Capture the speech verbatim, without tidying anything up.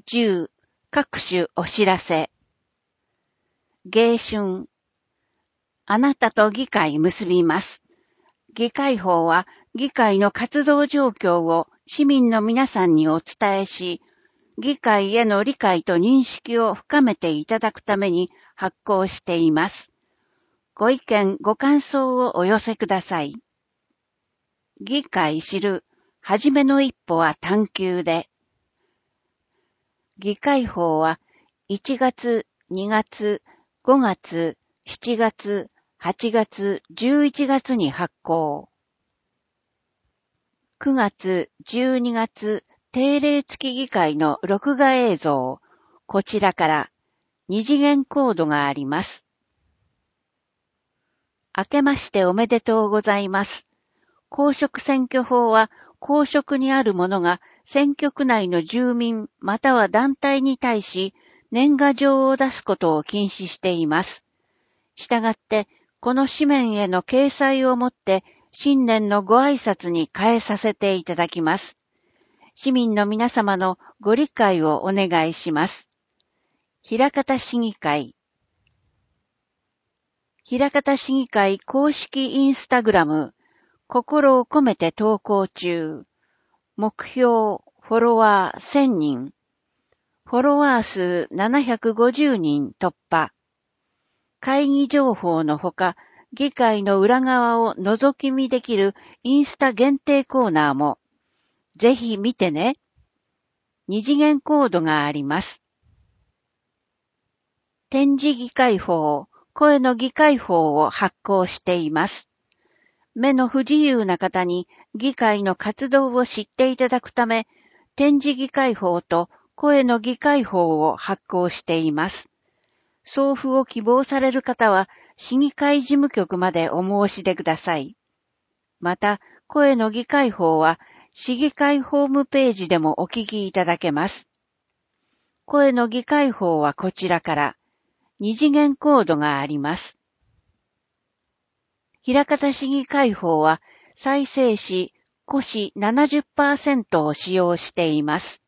じゅう各種お知らせ。迎春。あなたと議会結びます。議会法は議会の活動状況を市民の皆さんにお伝えし、議会への理解と認識を深めていただくために発行しています。ご意見、ご感想をお寄せください。議会知る、はじめの一歩は探求で。議会法はいちがつ、にがつ、ごがつ、しちがつ、はちがつ、じゅういちがつに発行。くがつ、じゅうにがつ、定例付き議会の録画映像、こちらから二次元コードがあります。明けましておめでとうございます。公職選挙法は公職にある者が選挙区内の住民または団体に対し年賀状を出すことを禁止しています。したがって、この紙面への掲載をもって新年のご挨拶に変えさせていただきます。市民の皆様のご理解をお願いします。枚方市議会。枚方市議会公式インスタグラム、心を込めて投稿中。目標、フォロワーせんにん。フォロワー数ななひゃくごじゅうにん突破。会議情報のほか、議会の裏側を覗き見できるインスタ限定コーナーも、ぜひ見てね。二次元コードがあります。点字議会法、声の議会法を発行しています。目の不自由な方に議会の活動を知っていただくため、点字議会法と声の議会法を発行しています。送付を希望される方は、市議会事務局までお申し出ください。また、声の議会法は、市議会ホームページでもお聞きいただけます。声の議会法はこちらから、二次元コードがあります。枚方市議会法は、再生紙、古紙 ななじゅっパーセント を使用しています。